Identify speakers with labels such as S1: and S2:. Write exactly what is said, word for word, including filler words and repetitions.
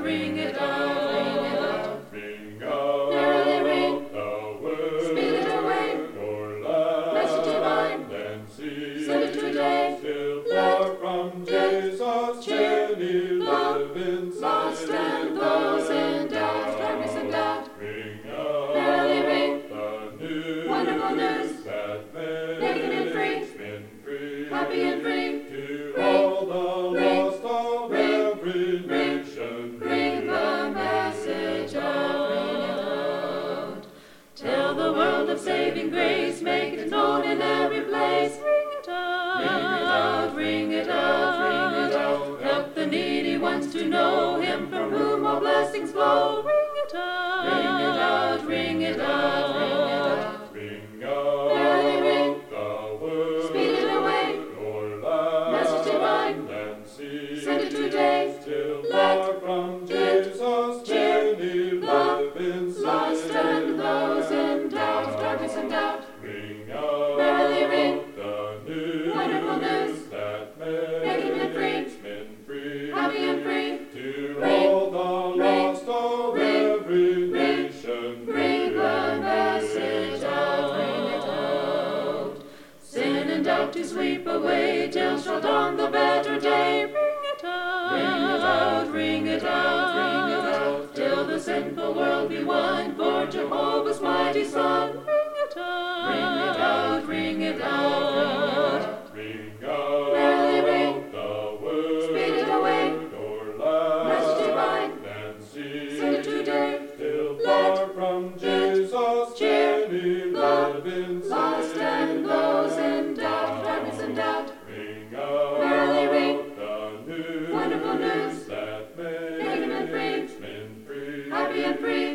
S1: ring it out, ring it out.
S2: Ring out
S1: Merrily ring,
S2: the word,
S1: speed it away.
S2: your last
S1: Message divine,
S2: then see.
S1: send it today.
S2: Still
S1: Let
S2: far from
S1: death
S2: Jesus,
S1: cheer
S2: many live in sin.
S1: lost and those in doubt, darkness and doubt.
S2: Ring out
S1: Merrily ring,
S2: the news,
S1: wonderful news,
S2: that makes
S1: naked and free,
S2: men free,
S1: happy and free.
S2: to
S1: Ring,
S2: all the
S1: ring,
S2: lost of
S1: ring,
S2: every
S1: ring,
S2: nation.
S1: Ring the message out, ring it out. Tell the world of saving grace, make it known in every place. Ring it out, ring it out, ring it out. Help the needy ones to know Him from whom all blessings flow. Ring it out, ring it out, ring it out, ring it out.
S2: Ring out
S1: Merrily ring,
S2: the word,
S1: speed it away.
S2: your last
S1: Message divine,
S2: then see.
S1: send it today.
S2: Still
S1: Let
S2: far from
S1: it
S2: Jesus,
S1: cheer
S2: many
S1: the
S2: live in sin.
S1: lost and those in doubt, darkness and doubt.
S2: Ring out
S1: Merrily ring,
S2: the news,
S1: wonderful news,
S2: that
S1: making men free,
S2: makes men free,
S1: happy and free.
S2: to
S1: Ring,
S2: all the
S1: ring,
S2: lost of
S1: ring,
S2: every
S1: ring,
S2: nation.
S1: Ring the message out, ring it out. Sin and doubt to sweep away, till shall dawn the better day. Ring it out, ring it out, ring it out, till the sinful world be won for Jehovah's mighty Son. Ring it out, ring it out, ring it out.
S2: Ring out
S1: Merrily ring,
S2: the word,
S1: speed it away.
S2: your last
S1: Message divine,
S2: then see.
S1: send it today.
S2: Still
S1: Let
S2: far from Jesus,
S1: cheer
S2: many
S1: the
S2: live in sin.
S1: lost and those in doubt, darkness and doubt.
S2: Ring out
S1: Merrily ring,
S2: the news,
S1: wonderful news,
S2: that
S1: making men free,
S2: makes men free,
S1: happy and free.